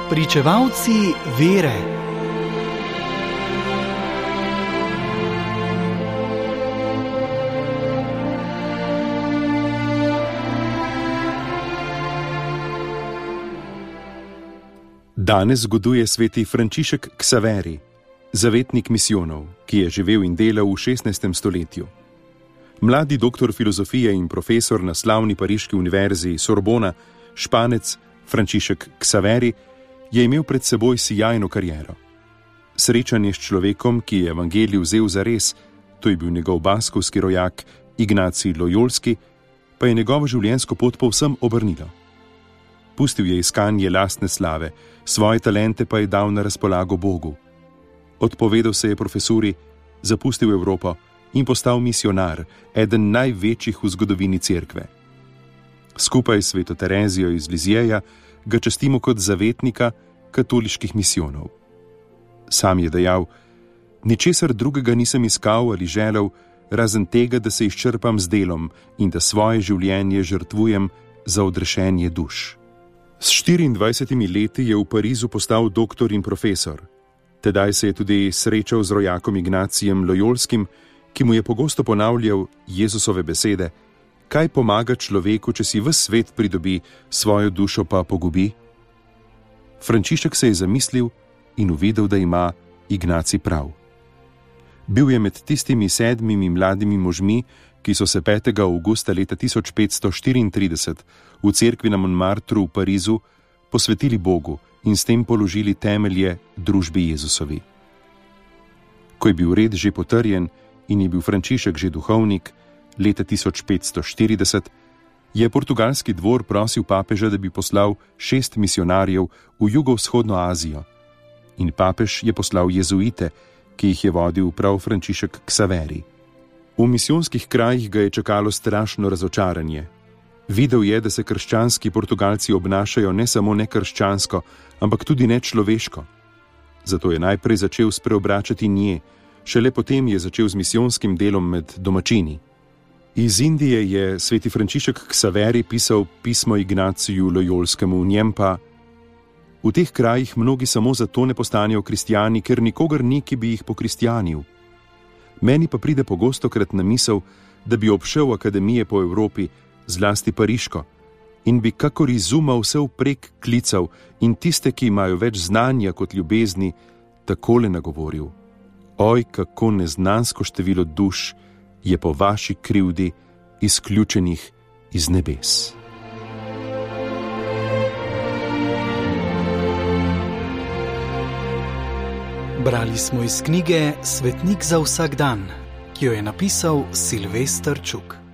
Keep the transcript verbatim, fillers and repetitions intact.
Pričevalci vere. Danes zgoduje sveti Frančišek Ksaveri, zavetnik misijonov, ki je živel in delal v šestnajstem stoletju. Mladi doktor filozofije in profesor na slavni pariški univerzi Sorbona, Španec Frančišek Ksaveri, je imel pred seboj sijajno kariero. Srečanje s človekom, ki je evangelij vzel zares, to je bil njegov baskovski rojak Ignacij Lojolski, pa je njegovo življenjsko pot povsem obrnilo. Pustil je iskanje lastne slave, svoje talente pa je dal na razpolago Bogu. Odpovedal se je profesuri, zapustil Evropo in postal misionar, eden največjih v zgodovini cerkve. Skupaj s sveto Terezijo iz Lizjeja ga častimo kot zavetnika katoliških misijonov. Sam je dejal: ničesar drugega nisem iskal ali želel, razen tega, da se izčrpam z delom in da svoje življenje žrtvujem za odrešenje duš. S štiriindvajsetimi leti je v Parizu postal doktor in profesor. Tedaj se je tudi srečal z rojakom Ignacijem Lojolskim, ki mu je pogosto ponavljal Jezusove besede: kaj pomaga človeku, če si ves svet pridobi, svojo dušo pa pogubi? Frančišek se je zamislil in uvidel, da ima Ignacij prav. Bil je med tistimi sedmimi mladimi možmi, ki so se petega avgusta leta tisoč petsto štiriintrideset v cerkvi na Montmartru v Parizu posvetili Bogu in s tem položili temelje družbi Jezusovi. Ko je bil red že potrjen in je bil Frančišek že duhovnik, leta tisoč petsto štirideset, je portugalski dvor prosil papeža, da bi poslal šest misionarjev v jugovzhodno Azijo. In papež je poslal jezuite, ki jih je vodil prav Frančišek Ksaveri. V misijonskih krajih ga je čakalo strašno razočaranje. Videl je, da se krščanski Portugalci obnašajo ne samo nekrščansko, ampak tudi nečloveško. Zato je najprej začel spreobračati nje, šele potem je začel z misijonskim delom med domačini. Iz Indije je sveti Frančišek Ksaveri pisal pismo Ignaciju Lojolskemu, v njem pa: v teh krajih mnogi samo zato ne postanejo kristjani, ker nikogar ni, ki bi jih pokristjanil. Meni pa pride pogostokrat na misel, da bi obšel akademije po Evropi, zlasti pariško, in bi kakor izuma vse vprek klical in tiste, ki imajo več znanja kot ljubezni, takole nagovoril: oj, kako neznansko število duš je po vaši krivdi izključenih iz nebes. Brali smo iz knjige Svetnik za vsak dan, ki jo je napisal Silvester Čuk.